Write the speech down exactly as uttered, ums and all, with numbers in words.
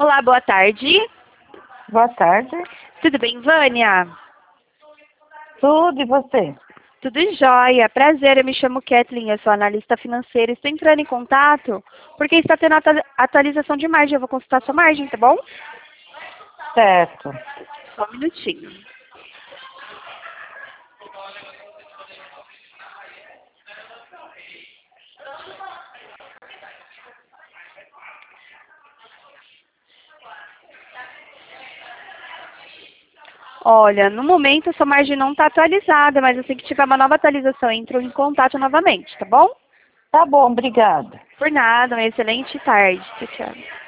Olá, boa tarde. Boa tarde. Tudo bem, Vânia? Tudo, e você? Tudo jóia. Prazer, eu me chamo Kathleen, eu sou analista financeira. Estou entrando em contato porque está tendo atu- atualização de margem. Eu vou consultar sua margem, tá bom? Certo. Só um minutinho. Olha, no momento a sua margem não está atualizada, mas assim que tiver uma nova atualização, eu entro em contato novamente, tá bom? Tá bom, obrigada. Por nada, uma excelente tarde. Tchau, tchau.